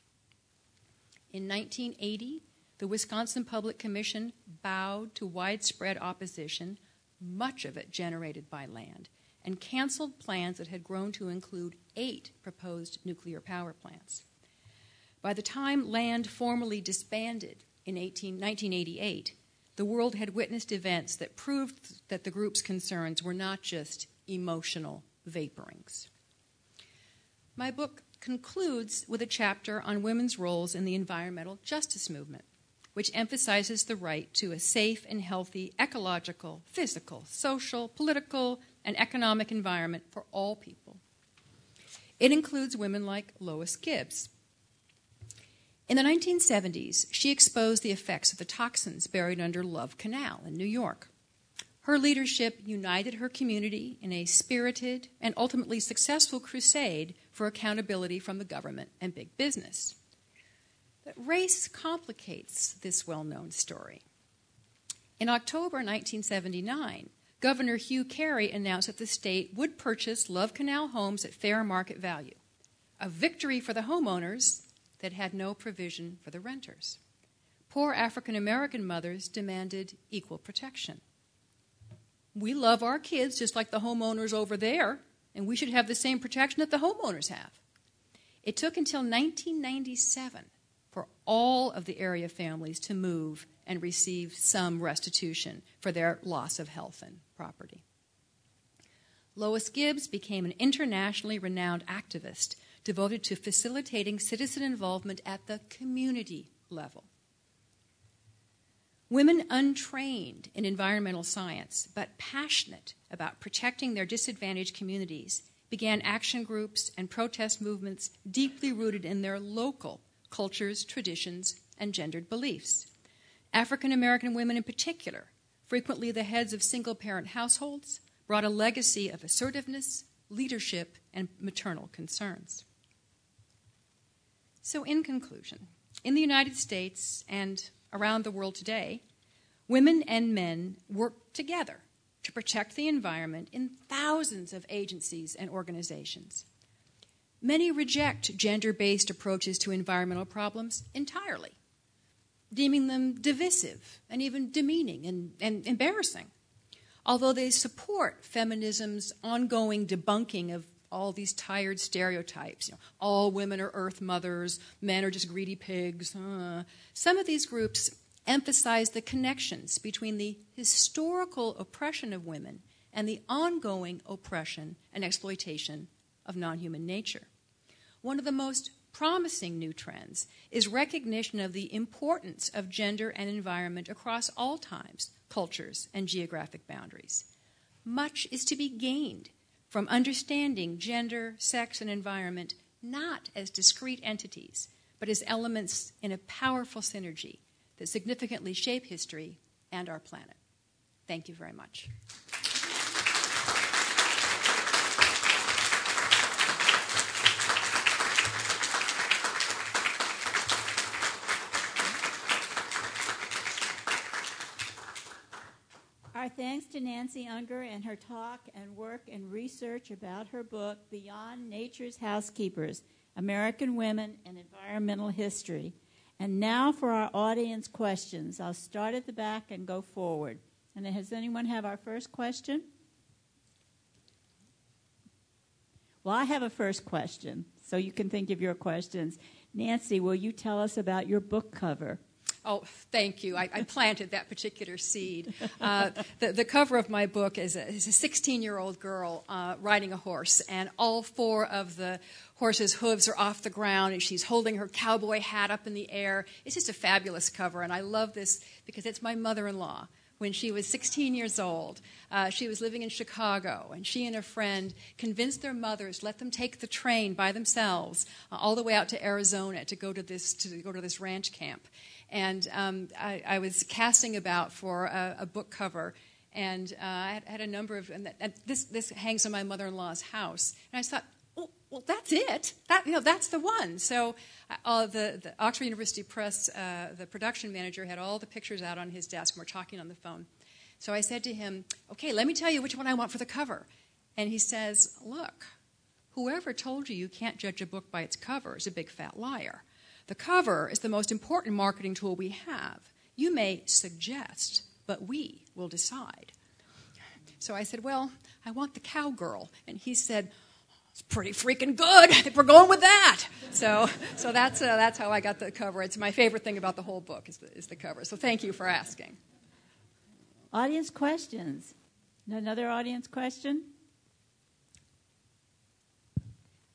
In nineteen eighty, the Wisconsin Public Commission bowed to widespread opposition, much of it generated by LAND, and canceled plans that had grown to include eight proposed nuclear power plants. By the time LAND formally disbanded in nineteen eighty-eight, the world had witnessed events that proved that the group's concerns were not just emotional vaporings. My book concludes with a chapter on women's roles in the environmental justice movement, which emphasizes the right to a safe and healthy ecological, physical, social, political, and economic environment for all people. It includes women like Lois Gibbs. In the nineteen seventies, she exposed the effects of the toxins buried under Love Canal in New York. Her leadership united her community in a spirited and ultimately successful crusade for accountability from the government and big business. But race complicates this well-known story. In October nineteen seventy-nine, Governor Hugh Carey announced that the state would purchase Love Canal homes at fair market value, a victory for the homeowners that had no provision for the renters. Poor African-American mothers demanded equal protection. We love our kids just like the homeowners over there, and we should have the same protection that the homeowners have. It took until nineteen ninety-seven for all of the area families to move and receive some restitution for their loss of health and property. Lois Gibbs became an internationally renowned activist devoted to facilitating citizen involvement at the community level. Women untrained in environmental science, but passionate about protecting their disadvantaged communities, began action groups and protest movements deeply rooted in their local cultures, traditions, and gendered beliefs. African American women in particular, frequently the heads of single-parent households, brought a legacy of assertiveness, leadership, and maternal concerns. So in conclusion, in the United States and around the world today, women and men work together to protect the environment in thousands of agencies and organizations. Many reject gender-based approaches to environmental problems entirely, deeming them divisive and even demeaning and, and embarrassing, although they support feminism's ongoing debunking of all these tired stereotypes. You know, all women are earth mothers, men are just greedy pigs. Uh. Some of these groups emphasize the connections between the historical oppression of women and the ongoing oppression and exploitation of non-human nature. One of the most promising new trends is recognition of the importance of gender and environment across all times, cultures, and geographic boundaries. Much is to be gained from understanding gender, sex, and environment not as discrete entities, but as elements in a powerful synergy that significantly shape history and our planet. Thank you very much. Our thanks to Nancy Unger and her talk and work and research about her book, Beyond Nature's Housekeepers, American Women and Environmental History. And now for our audience questions. I'll start at the back and go forward. And does anyone have our first question? Well, I have a first question, so you can think of your questions. Nancy, will you tell us about your book cover? Oh, thank you. I, I planted that particular seed. Uh, the, the cover of my book is a, is a sixteen-year-old girl uh, riding a horse, and all four of the horse's hooves are off the ground, and she's holding her cowboy hat up in the air. It's just a fabulous cover, and I love this because it's my mother-in-law. When she was sixteen years old, uh, she was living in Chicago, and she and a friend convinced their mothers let them take the train by themselves uh, all the way out to Arizona to go to this to go to this ranch camp. And um, I, I was casting about for a, a book cover, and uh, I had, had a number of, and, that, and this this hangs in my mother-in-law's house. And I just thought, oh, well, that's it. That you know, that's the one. So uh, the, the Oxford University Press, uh, the production manager, had all the pictures out on his desk, and we're talking on the phone. So I said to him, okay, let me tell you which one I want for the cover. And he says, look, whoever told you you can't judge a book by its cover is a big fat liar. The cover is the most important marketing tool we have. You may suggest, but we will decide. So I said, well, I want the cowgirl. And he said, it's pretty freaking good. I think we're going with that. So so that's uh, that's how I got the cover. It's my favorite thing about the whole book is the, is the cover. So thank you for asking. Audience questions. Another audience question?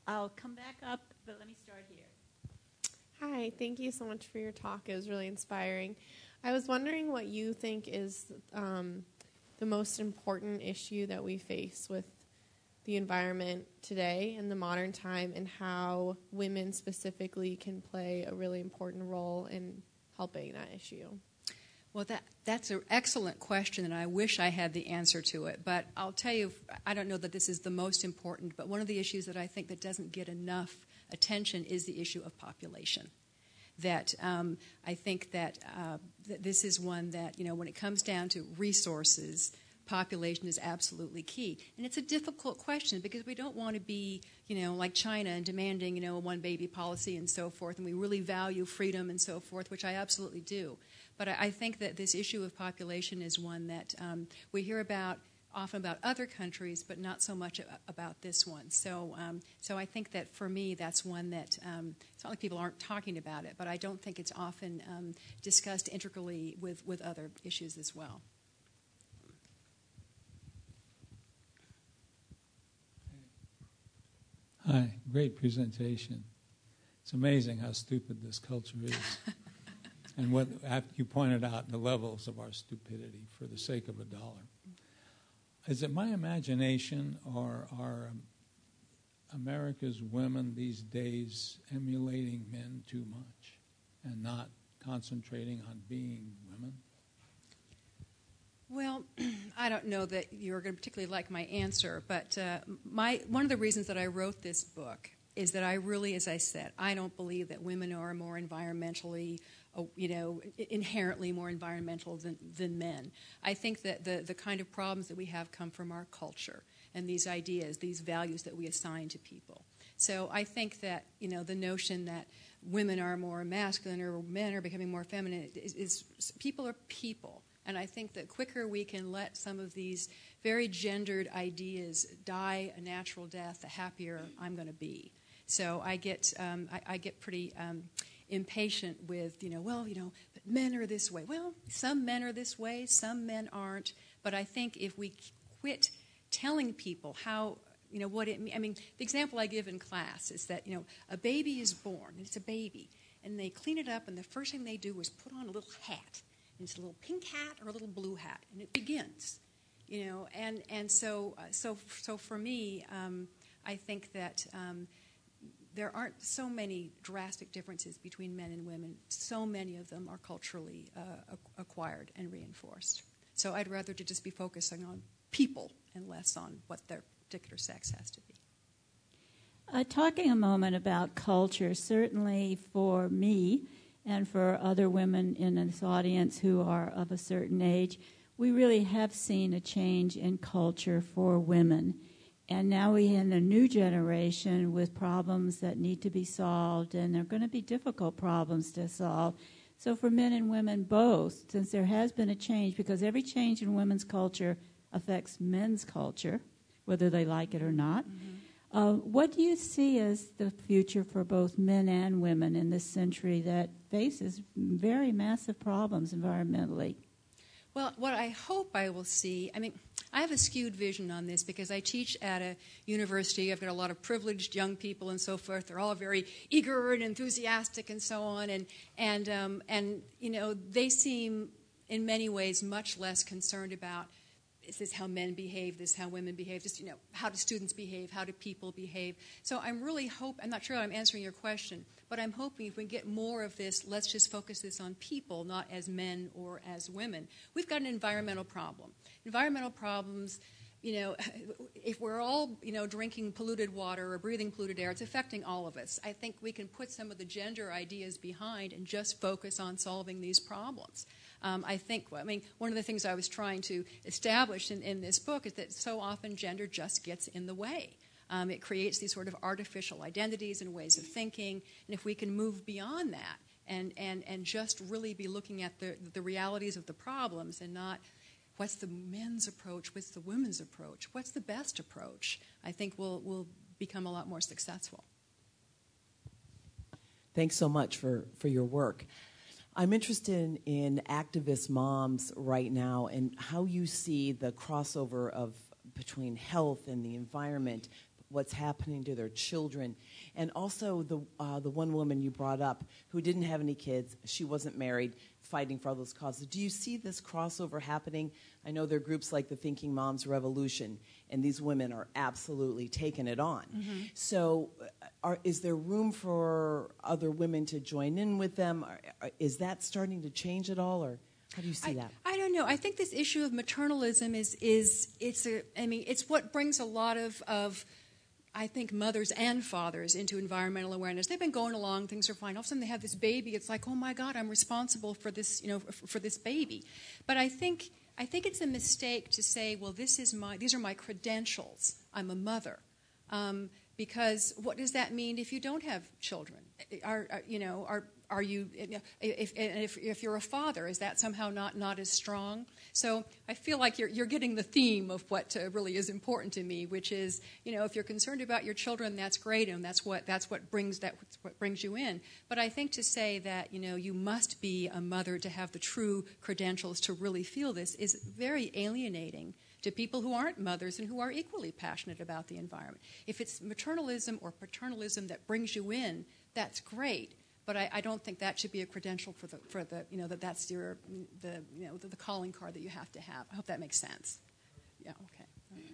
I'll come back up, but let me start here. Hi, thank you so much for your talk. It was really inspiring. I was wondering what you think is um, the most important issue that we face with the environment today in the modern time, and how women specifically can play a really important role in helping that issue. Well, that that's an excellent question, and I wish I had the answer to it. But I'll tell you, I don't know that this is the most important, but one of the issues that I think that doesn't get enough attention is the issue of population. That um, I think that, uh, that this is one that, you know, when it comes down to resources, population is absolutely key. And it's a difficult question because we don't want to be, you know, like China and demanding, you know, a one-baby policy and so forth, and we really value freedom and so forth, which I absolutely do. But I, I think that this issue of population is one that um, we hear about often about other countries, but not so much about this one. So um, so I think that for me, that's one that, um, it's not like people aren't talking about it, but I don't think it's often um, discussed integrally with, with other issues as well. Hi, great presentation. It's amazing how stupid this culture is. And what after you pointed out the levels of our stupidity for the sake of a dollar. Is it my imagination, or are um, America's women these days emulating men too much and not concentrating on being women? Well, I don't know that you're going to particularly like my answer, but uh, my one of the reasons that I wrote this book is that I really, as I said, I don't believe that women are more environmentally, uh, you know, inherently more environmental than, than men. I think that the, the kind of problems that we have come from our culture and these ideas, these values that we assign to people. So I think that, you know, the notion that women are more masculine or men are becoming more feminine is, is people are people. And I think that quicker we can let some of these very gendered ideas die a natural death, the happier I'm going to be. So I get um, I, I get pretty um, impatient with, you know, well, you know, but men are this way. Well, some men are this way, some men aren't. But I think if we quit telling people how, you know, what it means. I mean, the example I give in class is that, you know, a baby is born, and it's a baby, and they clean it up, and the first thing they do is put on a little hat. And it's a little pink hat or a little blue hat, and it begins, you know. And and so uh, so so for me, um, I think that um, there aren't so many drastic differences between men and women. So many of them are culturally uh, acquired and reinforced. So I'd rather to just be focusing on people and less on what their particular sex has to be. Uh, talking a moment about culture, certainly for me and for other women in this audience who are of a certain age, we really have seen a change in culture for women. And now we're in a new generation with problems that need to be solved, and they're going to be difficult problems to solve. So for men and women both, since there has been a change, because every change in women's culture affects men's culture, whether they like it or not, mm-hmm. Uh, what do you see as the future for both men and women in this century that faces very massive problems environmentally? Well, what I hope I will see, I mean, I have a skewed vision on this because I teach at a university. I've got a lot of privileged young people and so forth. They're all very eager and enthusiastic and so on. And, and, um, and you know, they seem in many ways much less concerned about this is how men behave, this is how women behave, just, you know, how do students behave, how do people behave. So I'm really hope, I'm not sure I'm answering your question, but I'm hoping if we get more of this, let's just focus this on people, not as men or as women. We've got an environmental problem. Environmental problems, you know, if we're all, you know, drinking polluted water or breathing polluted air, it's affecting all of us. I think we can put some of the gender ideas behind and just focus on solving these problems. Um, I think, I mean, one of the things I was trying to establish in, in this book is that so often gender just gets in the way. Um, it creates these sort of artificial identities and ways of thinking, and if we can move beyond that and, and, and just really be looking at the, the realities of the problems and not what's the men's approach, what's the women's approach, what's the best approach, I think we'll, we'll become a lot more successful. Thanks so much for, for your work. I'm interested in, in activist moms right now and how you see the crossover of between health and the environment what's happening to their children. And also the uh, the one woman you brought up who didn't have any kids, she wasn't married, fighting for all those causes. Do you see this crossover happening? I know there are groups like the Thinking Moms Revolution, and these women are absolutely taking it on. Mm-hmm. So are, is there room for other women to join in with them? Are, are, is that starting to change at all, or how do you see I, that? I don't know. I think this issue of maternalism is, is it's a, I mean, it's what brings a lot of, of I think, mothers and fathers into environmental awareness. They've been going along, things are fine. All of a sudden they have this baby. It's like, oh my God, I'm responsible for this, you know, for, for this baby. But I think I think it's a mistake to say, well, this is my, these are my credentials. I'm a mother. Um, because what does that mean if you don't have children? Are, are you know, are Are you, if, if, if you're a father, is that somehow not, not as strong? So I feel like you're, you're getting the theme of what uh, really is important to me, which is, you know, if you're concerned about your children, that's great, and that's what, that's what brings, that's what brings you in. But I think to say that, you know, you must be a mother to have the true credentials to really feel this is very alienating to people who aren't mothers and who are equally passionate about the environment. If it's maternalism or paternalism that brings you in, that's great. But I, I don't think that should be a credential for the for the you know that that's your the you know the, the calling card that you have to have. I hope that makes sense. Yeah. Okay. Okay.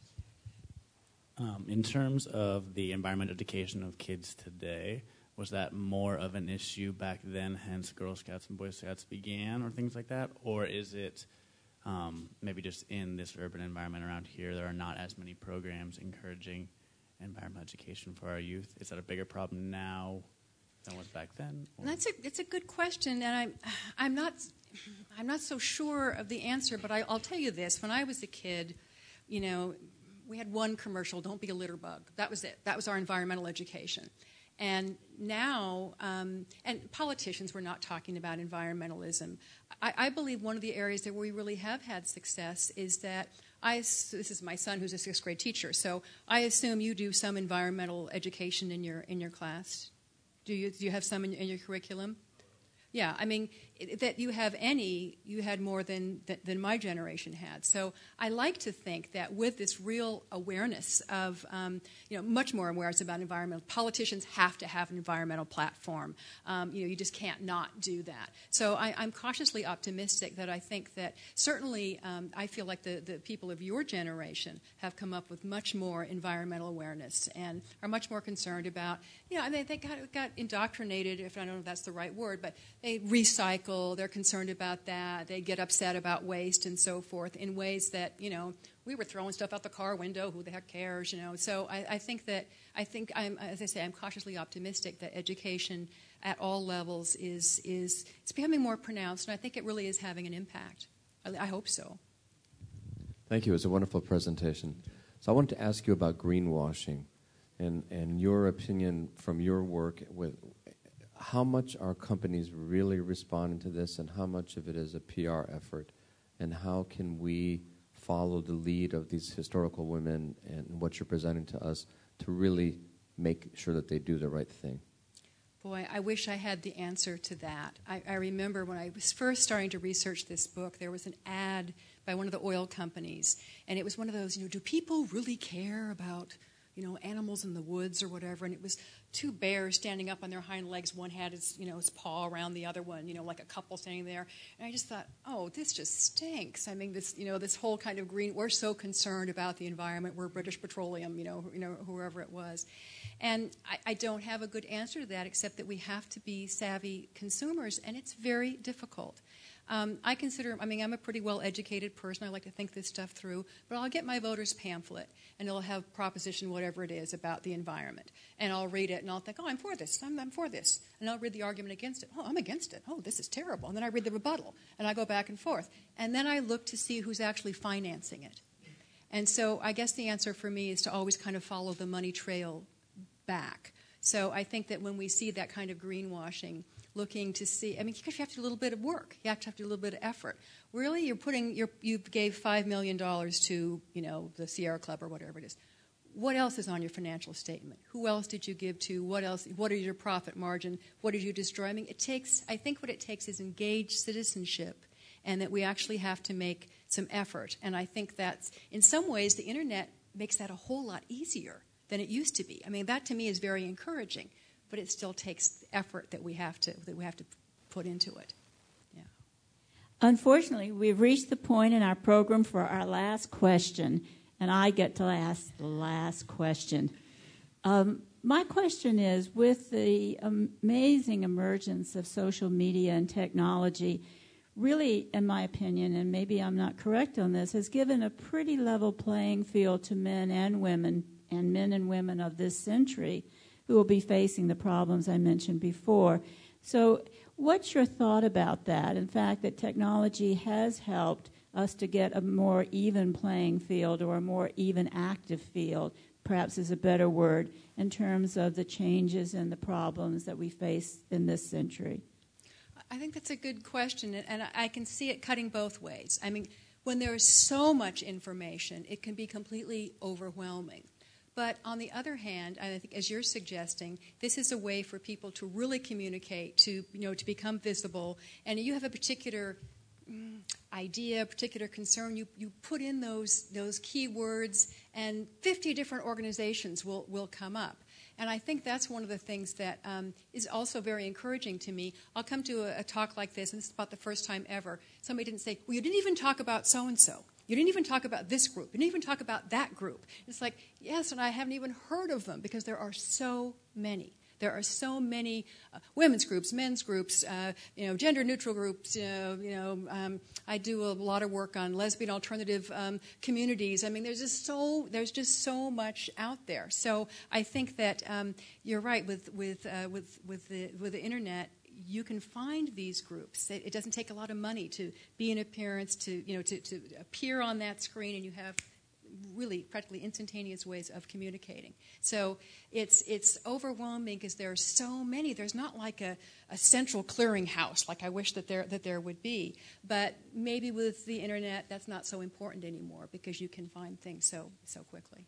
Um, in terms of the environmental education of kids today, was that more of an issue back then? Hence, Girl Scouts and Boy Scouts began, or things like that, or is it um, maybe just in this urban environment around here there are not as many programs encouraging environmental education for our youth? Is that a bigger problem now than was back then? Or? That's a it's a good question, and I'm I'm not I'm not so sure of the answer. But I, I'll tell you this: when I was a kid, you know, we had one commercial, "Don't be a litter bug." That was it. That was our environmental education. And now, um, and politicians were not talking about environmentalism. I, I believe one of the areas that we really have had success is that I, this is my son who's a sixth grade teacher, so I assume you do some environmental education in your in your class. Do you do you have some in, in your curriculum? Yeah, I mean, it, that you have any, you had more than, than than my generation had. So I like to think that with this real awareness of, um, you know, much more awareness about environmental, politicians have to have an environmental platform. Um, you know, you just can't not do that. So I, I'm cautiously optimistic that I think that certainly um, I feel like the, the people of your generation have come up with much more environmental awareness and are much more concerned about, you know, I mean, they got, got indoctrinated, if I don't know if that's the right word, but they recycle, they're concerned about that, they get upset about waste and so forth in ways that, you know, we were throwing stuff out the car window, who the heck cares, you know. So I, I think that, I think, I'm, as I say, I'm cautiously optimistic that education at all levels is, is it's becoming more pronounced, and I think it really is having an impact. I, I hope so. Thank you. It was a wonderful presentation. So I wanted to ask you about greenwashing and, and your opinion from your work with how much are companies really responding to this, and how much of it is a P R effort, and how can we follow the lead of these historical women and what you're presenting to us to really make sure that they do the right thing? Boy, I wish I had the answer to that. I, I remember when I was first starting to research this book, there was an ad by one of the oil companies, and it was one of those, you know, do people really care about, you know, animals in the woods or whatever? And it was two bears standing up on their hind legs. One had his, you know, his paw around the other one, you know, like a couple standing there. And I just thought, oh, this just stinks. I mean, this, you know, this whole kind of green. We're so concerned about the environment. We're British Petroleum, you know, you know, whoever it was. And I, I don't have a good answer to that, except that we have to be savvy consumers, and it's very difficult. Um, I consider, I mean, I'm a pretty well-educated person. I like to think this stuff through. But I'll get my voter's pamphlet, and it'll have proposition whatever it is about the environment. And I'll read it, and I'll think, oh, I'm for this. I'm, I'm for this. And I'll read the argument against it. Oh, I'm against it. Oh, this is terrible. And then I read the rebuttal, and I go back and forth. And then I look to see who's actually financing it. And so I guess the answer for me is to always kind of follow the money trail back. So I think that when we see that kind of greenwashing, looking to see, I mean, because you have to do a little bit of work. You have to have to do a little bit of effort. Really, you're putting, you're, you gave five million dollars to, you know, the Sierra Club or whatever it is. What else is on your financial statement? Who else did you give to? What else? What is your profit margin? What did you destroy? I mean, it takes, I think what it takes is engaged citizenship, and that we actually have to make some effort. And I think that's, in some ways, the Internet makes that a whole lot easier than it used to be. I mean, that to me is very encouraging, but it still takes effort that we have to that we have to put into it. Yeah. Unfortunately, we've reached the point in our program for our last question, and I get to ask the last question. Um, my question is, with the amazing emergence of social media and technology, really, in my opinion, and maybe I'm not correct on this, has given a pretty level playing field to men and women, and men and women of this century, who will be facing the problems I mentioned before. So what's your thought about that? In fact, that technology has helped us to get a more even playing field, or a more even active field, perhaps is a better word, in terms of the changes and the problems that we face in this century? I think that's a good question, and I can see it cutting both ways. I mean, when there is so much information, it can be completely overwhelming. But on the other hand, I think, as you're suggesting, this is a way for people to really communicate, to you know, to become visible. And you have a particular mm, idea, a particular concern. You you put in those those keywords, and fifty different organizations will will come up. And I think that's one of the things that um, is also very encouraging to me. I'll come to a, a talk like this, and this is about the first time ever. Somebody didn't say, well, you didn't even talk about so-and-so. You didn't even talk about this group. You didn't even talk about that group. It's like, yes, and I haven't even heard of them, because there are so many. There are so many uh, women's groups, men's groups, uh, you know, gender-neutral groups. You know, you know um, I do a lot of work on lesbian alternative um, communities. I mean, there's just so there's just so much out there. So I think that um, you're right with with uh, with with the with the internet. You can find these groups. It, it doesn't take a lot of money to be an appearance, to you know, to, to appear on that screen, and you have really practically instantaneous ways of communicating. So it's it's overwhelming because there are so many. There's not like a, a central clearinghouse like I wish that there that there would be. But maybe with the internet, that's not so important anymore, because you can find things so so quickly.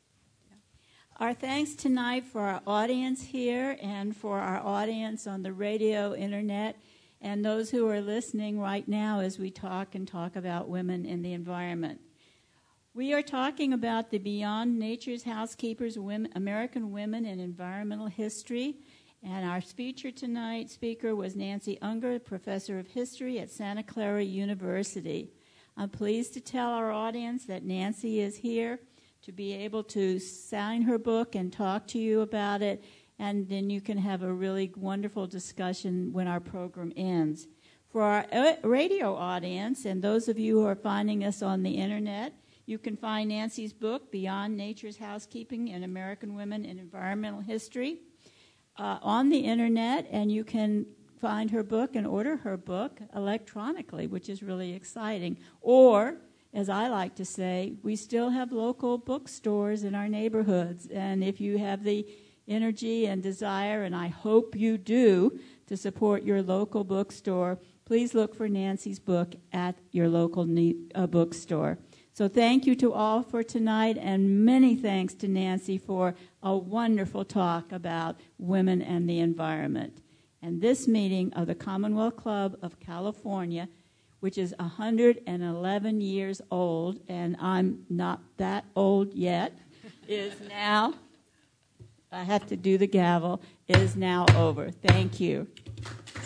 Our thanks tonight for our audience here, and for our audience on the radio, internet, and those who are listening right now as we talk and talk about women in the environment. We are talking about the Beyond Nature's Housekeepers, women, American Women in Environmental History, and our feature tonight speaker was Nancy Unger, professor of history at Santa Clara University. I'm pleased to tell our audience that Nancy is here to be able to sign her book and talk to you about it, and then you can have a really wonderful discussion when our program ends. For our radio audience, and those of you who are finding us on the internet, you can find Nancy's book, Beyond Nature's Housekeeping and American Women in Environmental History, uh, on the internet, and you can find her book and order her book electronically, which is really exciting. Or, as I like to say, we still have local bookstores in our neighborhoods, and if you have the energy and desire, and I hope you do, to support your local bookstore, please look for Nancy's book at your local ne- uh, bookstore. So thank you to all for tonight, and many thanks to Nancy for a wonderful talk about women and the environment. And this meeting of the Commonwealth Club of California, which is one hundred eleven years old, and I'm not that old yet, is now, I have to do the gavel, is now over. Thank you.